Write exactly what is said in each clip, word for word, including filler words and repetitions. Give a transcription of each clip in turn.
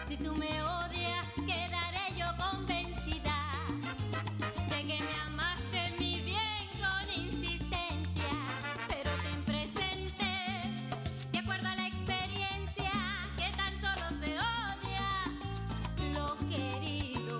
Si tú me odias, quedaré yo convencida de que me amaste mi bien con insistencia. Pero ten presente que acuerdo a la experiencia que tan solo se odia lo querido.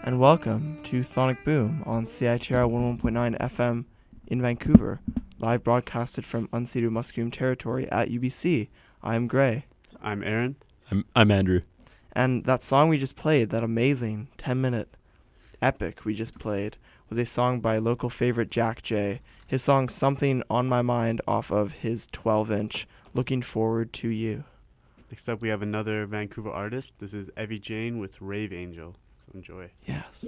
and welcome to Sonic Boom on C I T R one oh one point nine F M in Vancouver, live broadcasted from unceded Musqueam territory at U B C. I'm Gray. I'm Aaron. I'm I'm Andrew. And that song we just played, that amazing ten-minute epic we just played, was a song by local favorite Jack J. His song Something on My Mind off of his twelve-inch Looking Forward to You. Next up, we have another Vancouver artist. This is Evie Jane with Rave Angel. So enjoy. Yes.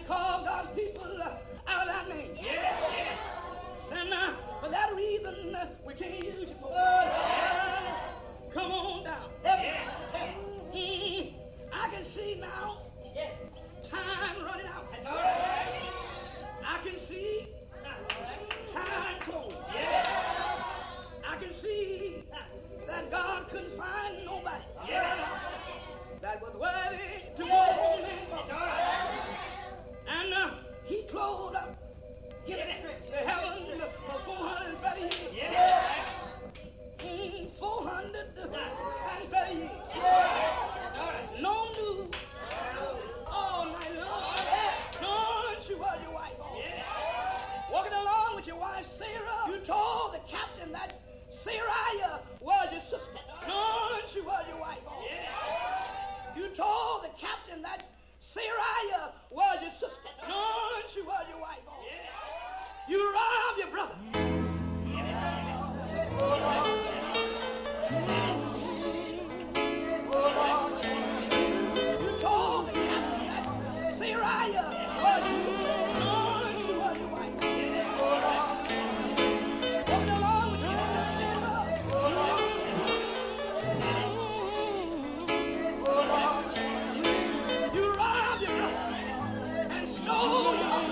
and call God's people uh, out of that name. Yeah. And uh, for that reason, uh, we can't use your blood. Come on down. Mm, I can see now. Time running out. I can see time closing. I can see that God couldn't find nobody that was worthy to go home and And uh, he closed up the heaven for four hundred thirty years. Mm, four hundred thirty years. No news all night long. Don't you was your wife. Walking along with your wife Sarah, you told the captain that Sarai was your sister. Don't you was your wife. You told the captain that Sarai was your sister. Don't you was your wife. You robbed your brother. You told the captain that Sarai was your sister. Don't you was your wife. Walking along with you. You robbed your brother and stole your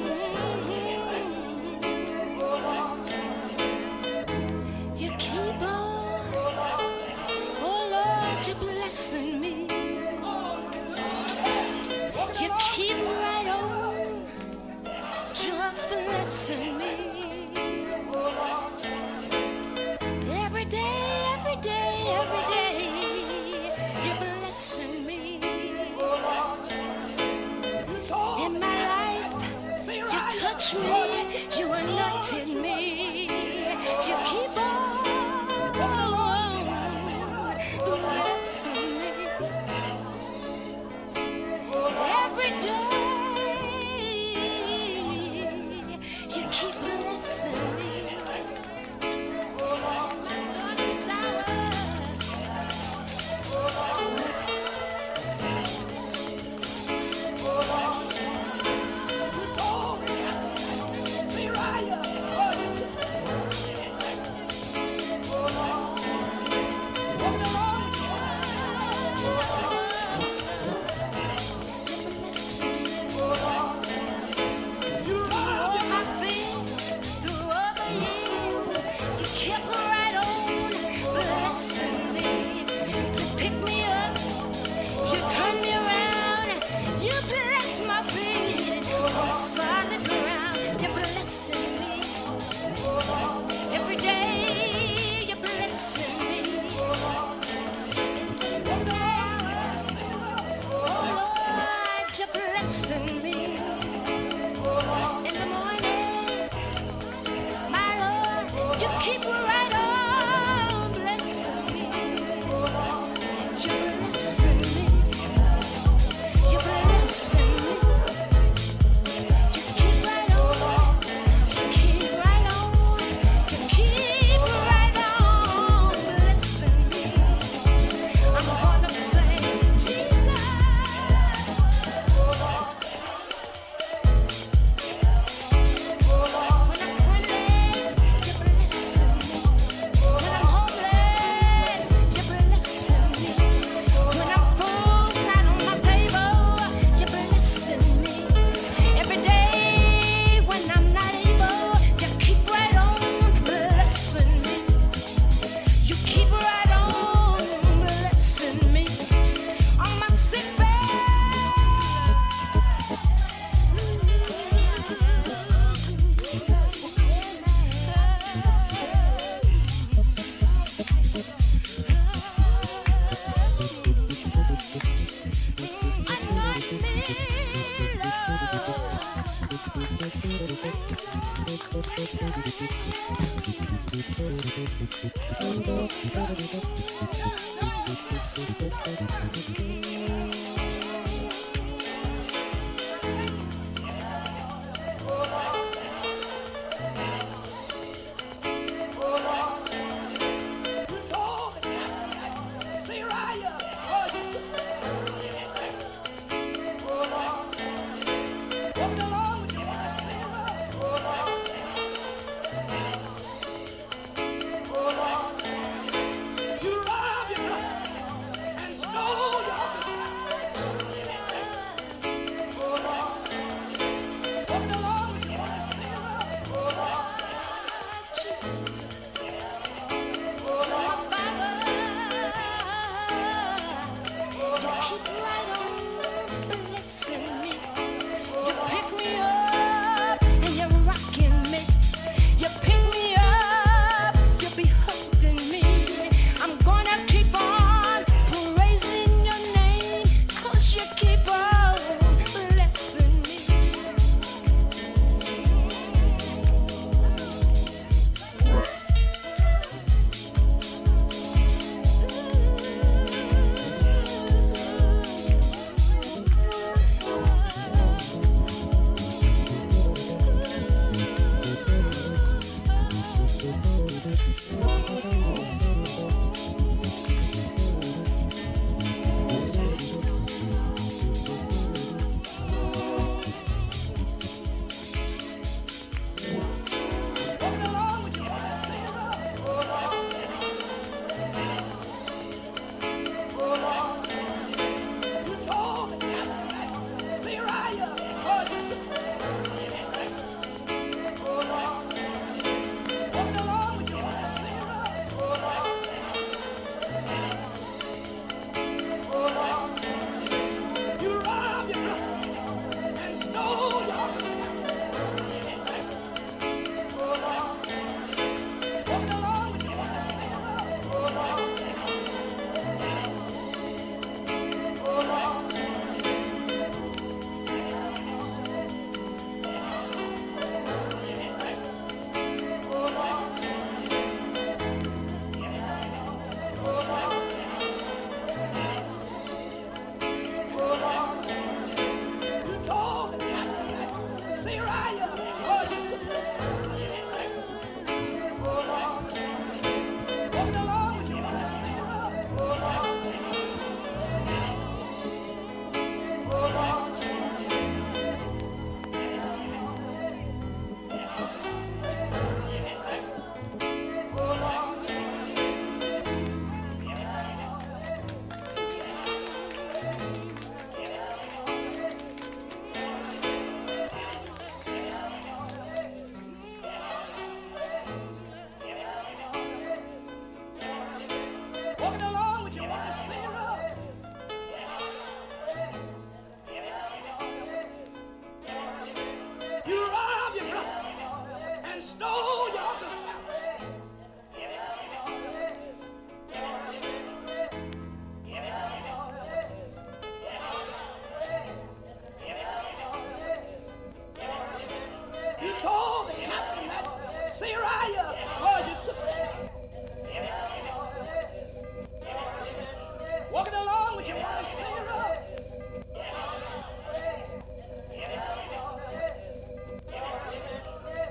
You keep on, oh Lord, you're blessing me. You keep right on, just blessing me. Every day, every day, every day, you're blessing me. In my life, you touch me, you anointed me. You keep on blessing me. Every day, you keep blessing me. My darkest hours. Solid ground, you're blessing me. Every day, you're blessing me. Oh Lord, you're blessing me. In the morning, my Lord, you keep right on blessing me. You're blessing me. You're blessing me.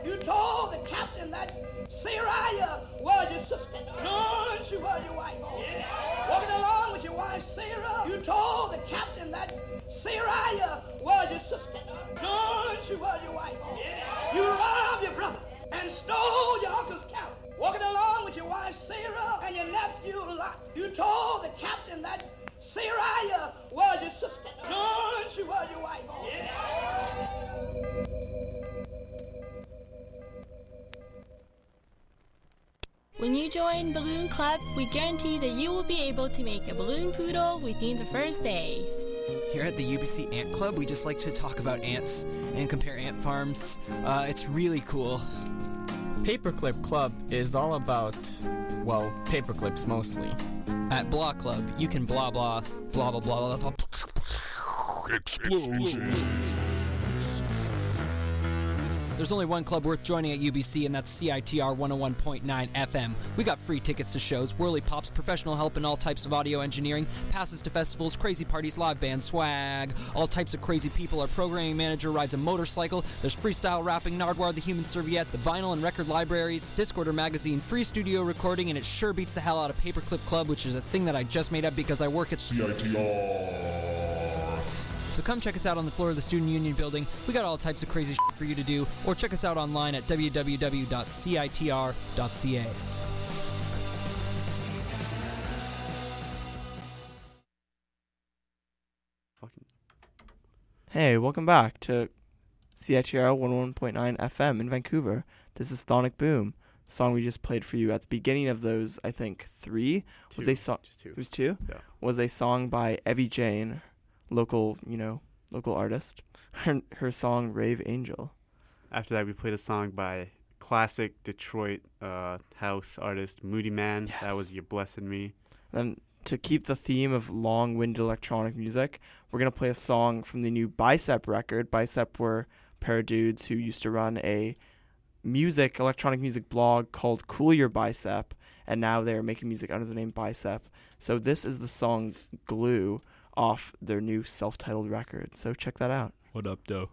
You told the captain that Sarah was your sister. No, she was your wife. Walking along with your wife, Sarah. You told the captain that Sarah was your sister. No, she was your wife. You robbed your brother and stole your uncle's cow. Walking along with your wife, Sarah, and your nephew, Lot. You told the captain that Sarah was your sister. No, she was your wife. When you join Balloon Club, we guarantee that you will be able to make a balloon poodle within the first day. Here at the U B C Ant Club, we just like to talk about ants and compare ant farms. Uh, it's really cool. Paperclip Club is all about, well, paperclips mostly. At Blah Club, you can blah blah, blah blah blah blah blah. Explosion. There's only one club worth joining at U B C, and that's C I T R one oh one point nine F M. We got free tickets to shows, whirly pops, professional help in all types of audio engineering, passes to festivals, crazy parties, live band swag, all types of crazy people. Our programming manager rides a motorcycle. There's freestyle rapping, Nardwar the Human Serviette, the vinyl and record libraries, Discorder magazine, free studio recording, and it sure beats the hell out of Paperclip Club, which is a thing that I just made up because I work at C I T R. So come check us out on the floor of the Student Union building. We got all types of crazy shit for you to do, or check us out online at w w w dot c i t r dot c a. Fucking Hey, welcome back to C I T R one oh one point nine F M in Vancouver. This is Thonic Boom. The song we just played for you at the beginning of those, I think, three was two. a song. Just two. It was two. Yeah. Was a song by Evie Jane, local, you know, local artist. Her her song Rave Angel. After that, we played a song by classic Detroit uh, house artist Moody Man. Yes. That was You're Blessing Me. Then to keep the theme of long-winded electronic music, we're gonna play a song from the new Bicep record. Bicep were a pair of dudes who used to run a music, electronic music blog called Cool Your Bicep, and now they're making music under the name Bicep. So this is the song Glue off their new self-titled record. So check that out. What up, though?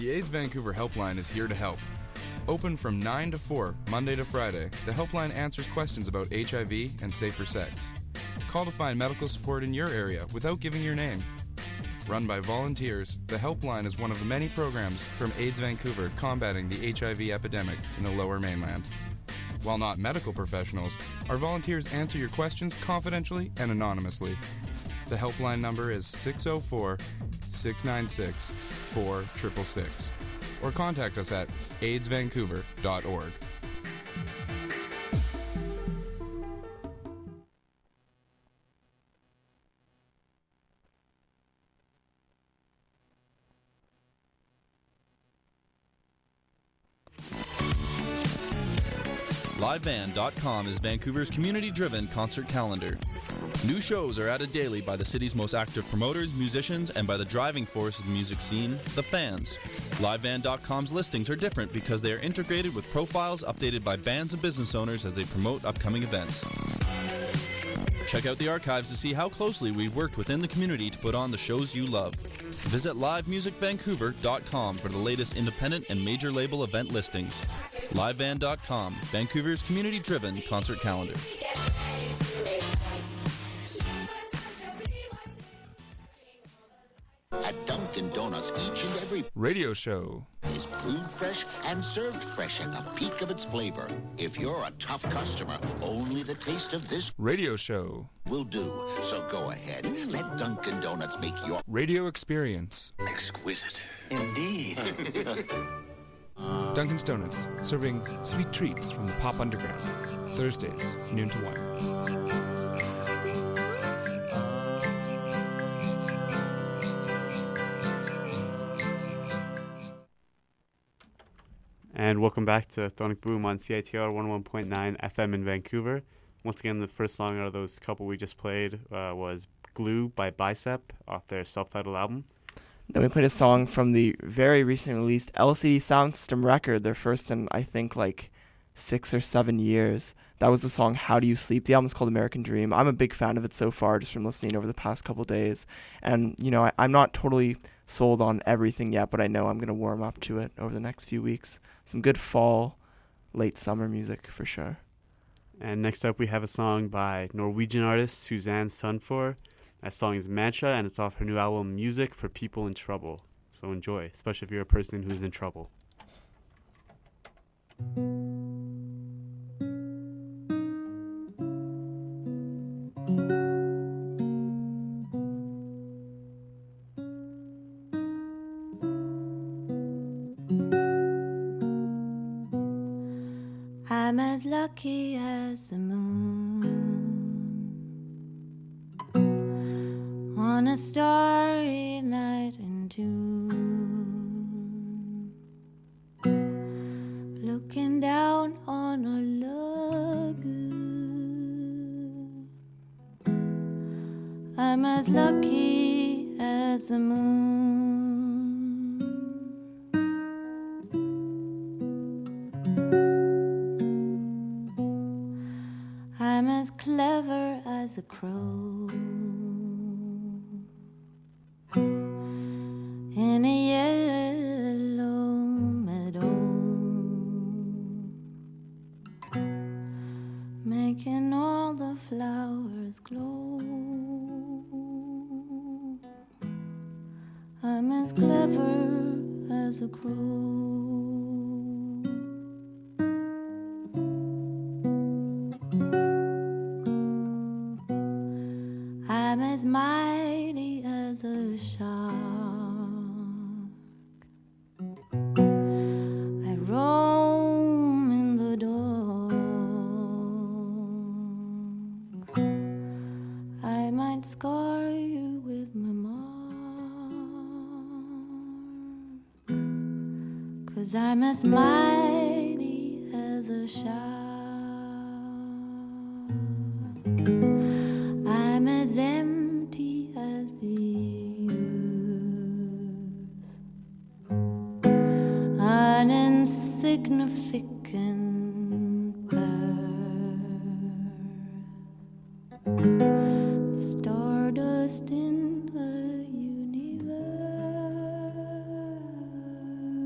The AIDS Vancouver Helpline is here to help. Open from nine to four, Monday to Friday, the helpline answers questions about H I V and safer sex. Call to find medical support in your area without giving your name. Run by volunteers, the helpline is one of the many programs from AIDS Vancouver combating the H I V epidemic in the Lower Mainland. While not medical professionals, our volunteers answer your questions confidentially and anonymously. The helpline number is six oh four, six nine six, four six six six. Or contact us at aids vancouver dot org. live band dot com is Vancouver's community-driven concert calendar. New shows are added daily by the city's most active promoters, musicians, and by the driving force of the music scene, the fans. live band dot com's listings are different because they are integrated with profiles updated by bands and business owners as they promote upcoming events. Check out the archives to see how closely we've worked within the community to put on the shows you love. Visit live music vancouver dot com for the latest independent and major label event listings. live band dot com, Vancouver's community-driven concert calendar. At Dunkin' Donuts, each and every Radio show is brewed fresh and served fresh at the peak of its flavor. If you're a tough customer, only the taste of this radio show will do. So go ahead, let Dunkin' Donuts make your radio experience exquisite. Indeed. Dunkin's Donuts, serving sweet treats from the pop underground. Thursdays, noon to one. And welcome back to Thonic Boom on C I T R one oh one point nine F M in Vancouver. Once again, the first song out of those couple we just played uh, was Glue by Bicep off their self-titled album. Then we played a song from the very recently released L C D Soundsystem record, their first in, I think, like six or seven years. That was the song How Do You Sleep? The album's called American Dream. I'm a big fan of it so far, just from listening over the past couple days. And, you know, I, I'm not totally sold on everything yet, but I know I'm going to warm up to it over the next few weeks. Some good fall, late summer music for sure. And next up we have a song by Norwegian artist Suzanne Sunfor. That song is Mantra, and it's off her new album Music for People in Trouble. So enjoy, especially if you're a person who's in trouble. I'm as lucky as the moon on a starry night in June, looking down on a lagoon. I'm as lucky as the moon. I'm as clever as a crow in a yellow meadow, making all the flowers glow. I'm as clever as a crow. I'm as mighty as a shark. I roam in the dark. I might scar you with my mark, 'cause I'm as mighty as a shark. I'm as empty as the earth, an insignificant bird, stardust in the universe.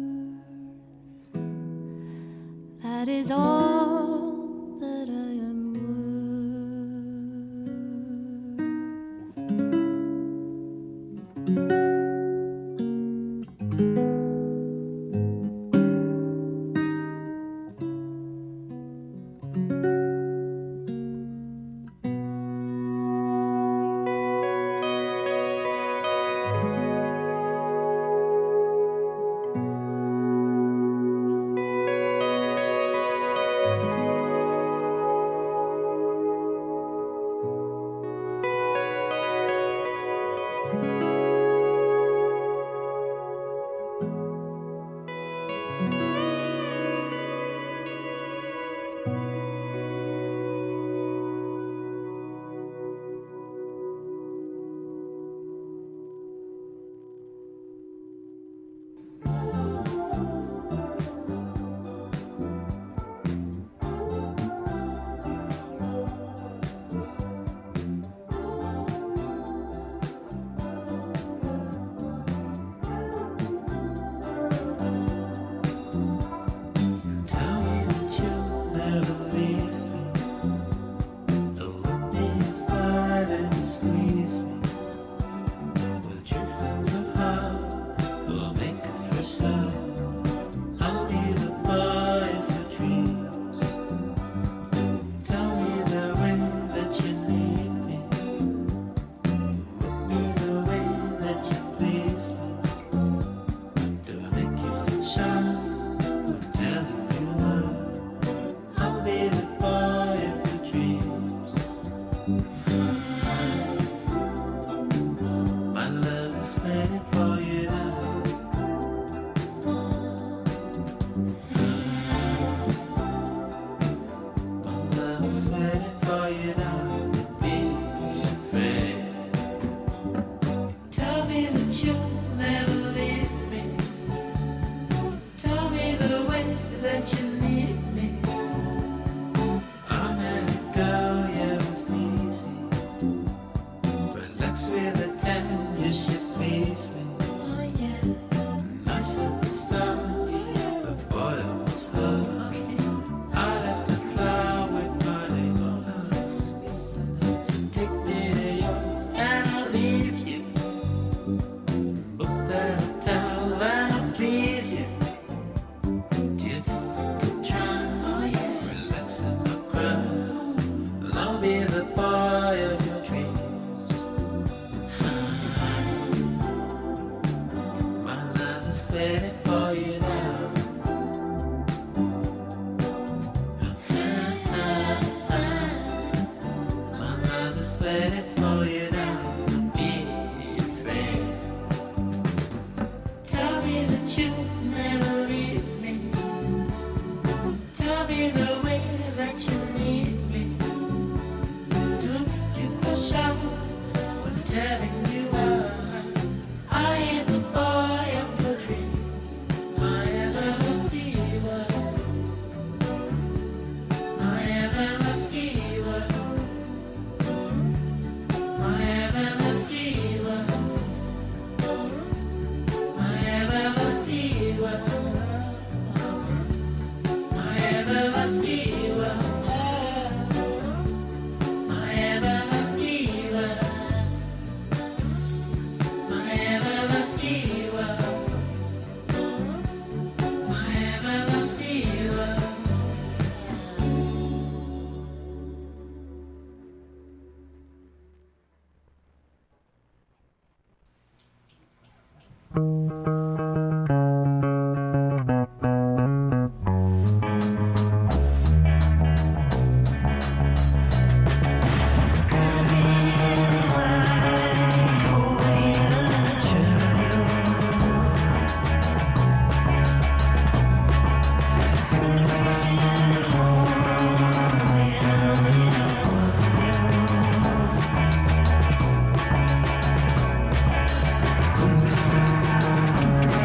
Thank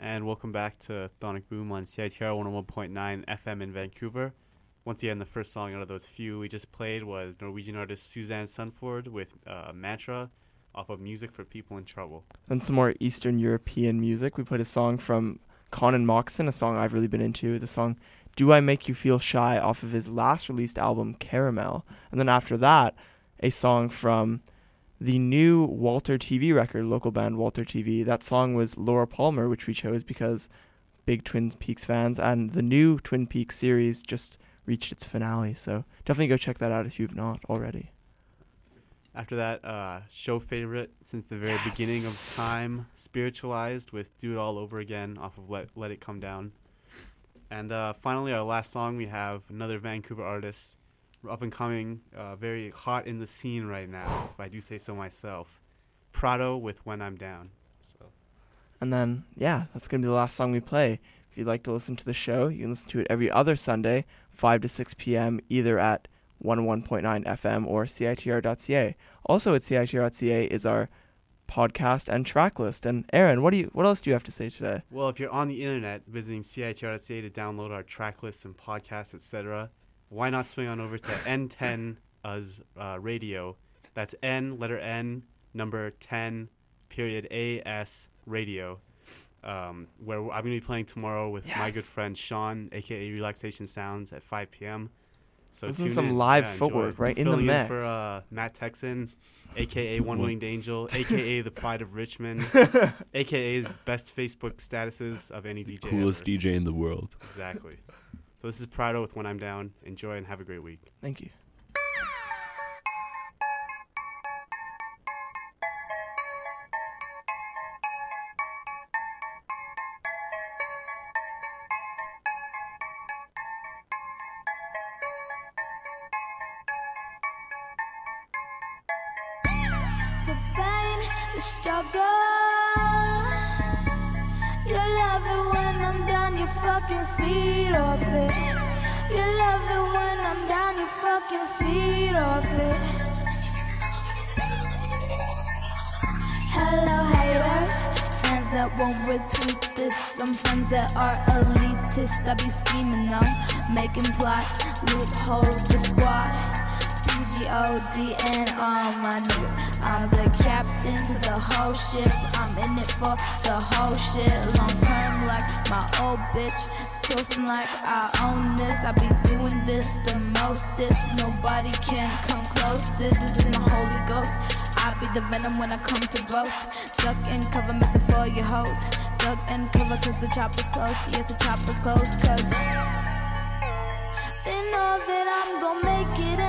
And welcome back to Thonic Boom on C I T R one oh one point nine F M in Vancouver. Once again, the first song out of those few we just played was Norwegian artist Suzanne Sunford with uh, Mantra off of Music for People in Trouble. Then some more Eastern European music. We played a song from Conan Moxon, a song I've really been into. The song Do I Make You Feel Shy off of his last released album, Caramel. And then after that, a song from the new Walter T V record, local band Walter T V. That song was Laura Palmer, which we chose because big Twin Peaks fans, and the new Twin Peaks series just reached its finale. So definitely go check that out if you've not already. After that, uh, show favorite since the very Yes. beginning of time, Spiritualized with Do It All Over Again off of Let, Let It Come Down. And uh, finally, our last song, we have another Vancouver artist, up and coming, uh, very hot in the scene right now, if I do say so myself. Prado with When I'm Down. So. And then, yeah, that's going to be the last song we play. If you'd like to listen to the show, you can listen to it every other Sunday, five to six p.m., either at one oh one point nine F M or C I T R dot C A. Also at C I T R dot C A is our podcast and track list. And Aaron, what do you? What else do you have to say today? Well, if you're on the internet visiting C I T R dot C A to download our track lists and podcasts, et cetera, why not swing on over to N ten as uh, radio? That's N, letter N, number ten, period A S radio. Um, where I'm going to be playing tomorrow with Yes. my good friend Sean, aka Relaxation Sounds, at five p.m. So Listen tune to some in. live Yeah, enjoy. footwork right in the Filling mix. for uh, Matt Texan, aka One Winged Angel, aka the Pride of Richmond, aka best Facebook statuses of any D J. Coolest ever. D J in the world. Exactly. So this is Prado with When I'm Down. Enjoy and have a great week. Thank you. The pain, the struggle. You love it when I'm down, you fucking feed off it. You love it when I'm down, you fucking feed off it. Hello haters, friends that won't retweet this. Some friends that are elitist. I be scheming them, making plots, loopholes, the squad. P G O D and all my niggas. I'm the captain to the whole ship. I'm in it for the whole shit. Long term like my old bitch. Toasting like I own this. I be doing this the mostest. Nobody can come close. This isn't a holy ghost. I be the venom when I come to boast. Duck and cover method for your hoes. Duck and cover cause the chopper's close. Yes, the chopper's close cause they know that I'm gon' make it